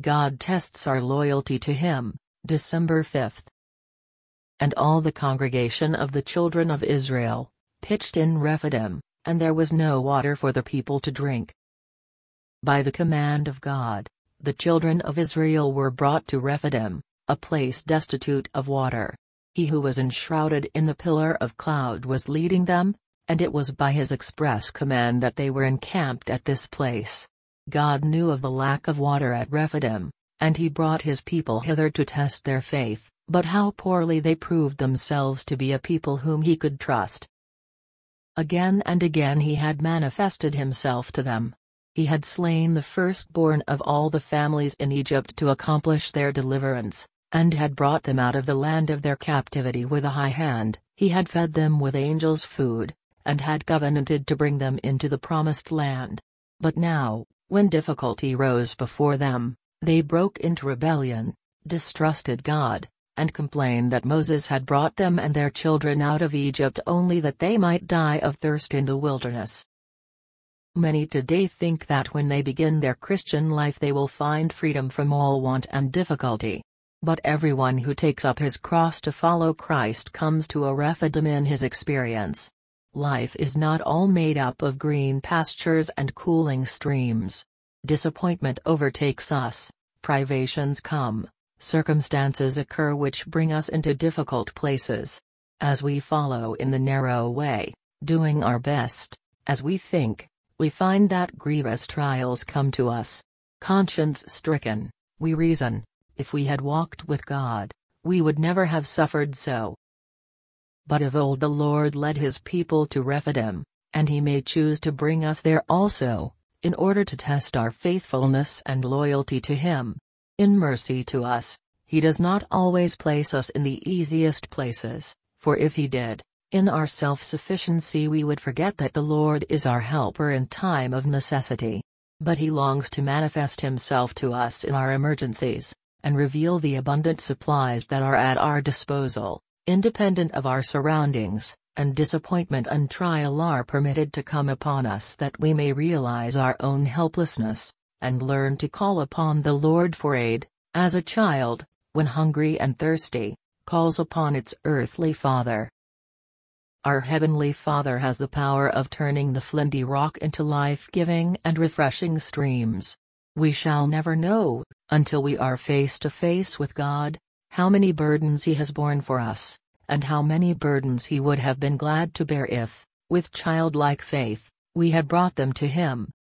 God tests our loyalty to Him. December 5. And all the congregation of the children of Israel pitched in Rephidim, and there was no water for the people to drink. By the command of God, the children of Israel were brought to Rephidim, a place destitute of water. He who was enshrouded in the pillar of cloud was leading them, and it was by His express command that they were encamped at this place. God knew of the lack of water at Rephidim, and He brought His people hither to test their faith, but how poorly they proved themselves to be a people whom He could trust. Again and again He had manifested Himself to them. He had slain the firstborn of all the families in Egypt to accomplish their deliverance, and had brought them out of the land of their captivity with a high hand. He had fed them with angels' food, and had covenanted to bring them into the promised land. But now, when difficulty rose before them, they broke into rebellion, distrusted God, and complained that Moses had brought them and their children out of Egypt only that they might die of thirst in the wilderness. Many today think that when they begin their Christian life they will find freedom from all want and difficulty. But everyone who takes up his cross to follow Christ comes to a Rephidim in his experience. Life is not all made up of green pastures and cooling streams. Disappointment overtakes us, privations come, circumstances occur which bring us into difficult places. As we follow in the narrow way, doing our best, as we think, we find that grievous trials come to us. Conscience-stricken, we reason, if we had walked with God, we would never have suffered so. But of old the Lord led His people to Rephidim, and He may choose to bring us there also, in order to test our faithfulness and loyalty to Him. In mercy to us, He does not always place us in the easiest places, for if He did, in our self-sufficiency we would forget that the Lord is our helper in time of necessity. But He longs to manifest Himself to us in our emergencies, and reveal the abundant supplies that are at our disposal, independent of our surroundings, and disappointment and trial are permitted to come upon us that we may realize our own helplessness, and learn to call upon the Lord for aid, as a child, when hungry and thirsty, calls upon its earthly father. Our Heavenly Father has the power of turning the flinty rock into life-giving and refreshing streams. We shall never know, until we are face to face with God, how many burdens He has borne for us, and how many burdens He would have been glad to bear if, with childlike faith, we had brought them to Him.